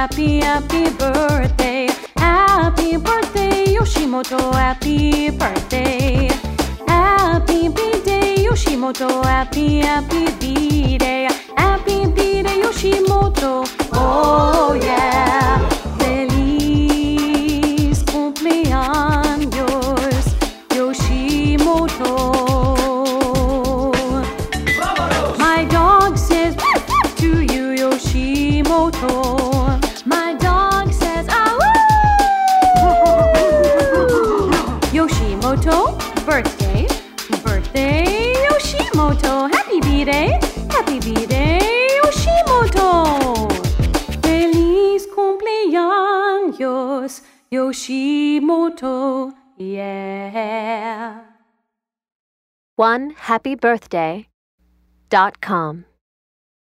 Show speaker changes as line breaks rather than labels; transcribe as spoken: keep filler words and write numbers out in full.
happy, happy birthday. Happy birthday, Yoshimoto, happy birthday. Happy B-Day, Yoshimoto, happy, happy B-Day. Happy B-Day, Yoshimoto, oh yeah. Feliz cumpleaños, Yoshimoto. My dog says to you, Yoshimoto. My dog says, ah Yoshimoto, birthday, birthday, Yoshimoto. Happy B-Day, happy B-Day, Yoshimoto. Feliz cumpleaños, Yoshimoto, yeah.
one happy birthday dot com